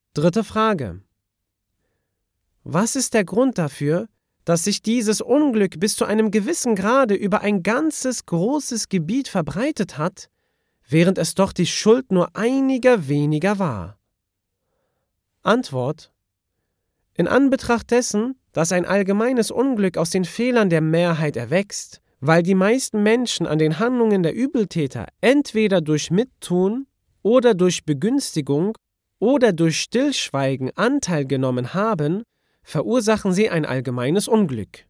Dritte Frage. Was ist der Grund dafür, dass sich dieses Unglück bis zu einem gewissen Grade über ein ganzes großes Gebiet verbreitet hat, während es doch die Schuld nur einiger weniger war? Antwort: In Anbetracht dessen, dass ein allgemeines Unglück aus den Fehlern der Mehrheit erwächst, weil die meisten Menschen an den Handlungen der Übeltäter entweder durch Mittun oder durch Begünstigung oder durch Stillschweigen Anteil genommen haben, verursachen sie ein allgemeines Unglück.